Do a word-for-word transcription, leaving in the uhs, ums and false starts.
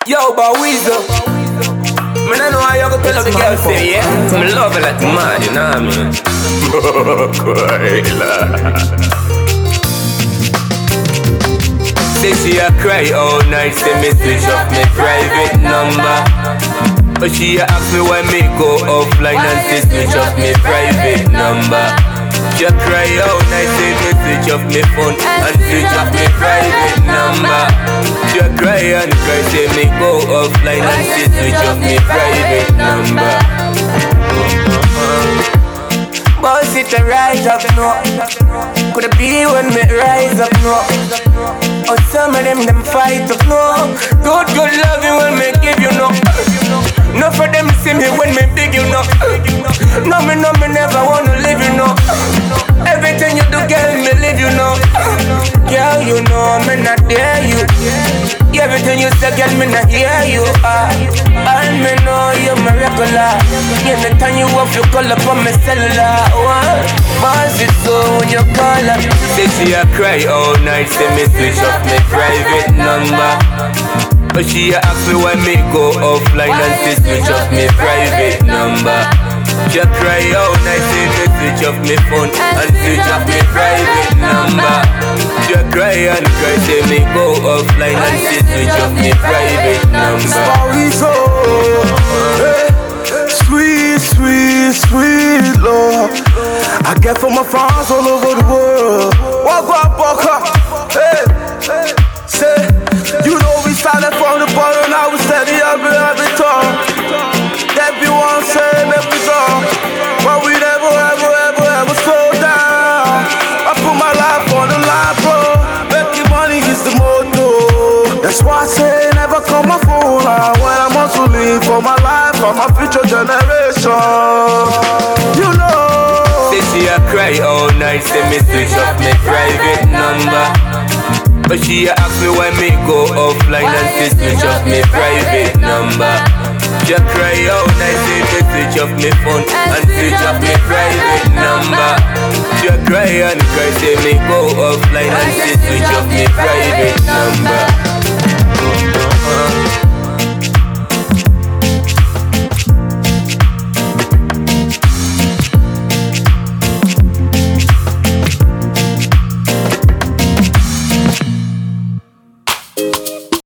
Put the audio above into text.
Yo, but Weezer, man, I know how you go tell the girl say, yeah. Me love her like mad, you know what I mean? Say she a cry all night, say me switch up my private number. But she a ask me why me go offline and say switch up my private number. She a cry all night, say me switch up my phone and switch up my private number. She a cry and cry, say me go offline and say switch up my private number. Boss it a rise up, no. Could it be when me rise up, no? Or some of them, them fight up, no. Good, good loving when me give you, no. No for them see me when me big, you know. No, me, no, me never wanna leave, you know. Everything you do, girl, me leave, you know. Girl, you know, me not dare you. Everything you say, girl, me not hear you. uh, And me know you're my regular. Anytime you off, you call up on my cellular. Boss it so when you call up. Say she a cry all night, say me switch up my private number. But she a ask me why me go offline and say switch up my private number. She a cry all night, say me switch up my phone and switch up my private number. She a cry and cry, say me go offline and say switch up my private number. Weezer, hey, sweet, sweet, sweet love I get from my fans all over the world. Walk up, walk up, hey, hey, say, you know we started from the bottom, now we steady up and every time. Everyone say make we go, but we never, ever, ever, ever slow down. I put my life on the line, bro. Making money is the motto. That's why I say never call my phone line when I'm on to leave for my life, for my future generation. You know. Say she a cry all night, say me switch up my private number. But she a ask me why me go offline and say switch up my private number. She a cry all night, say me switch up my phone and switch up my private number. She a cry and cry, say me go offline and say switch up my private number.